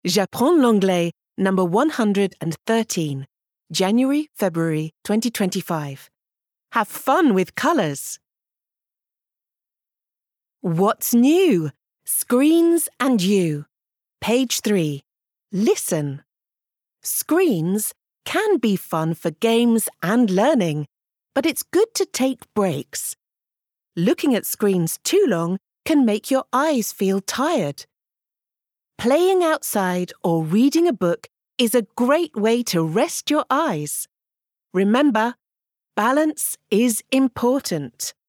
J'apprends l'anglais, number 113, January-February 2025. Have fun with colours. What's new? Screens and you. Page 3. Listen. Screens can be fun for games and learning, but it's good to take breaks. Looking at screens too long can make your eyes feel tired. Playing outside or reading a book is a great way to rest your eyes. Remember, balance is important.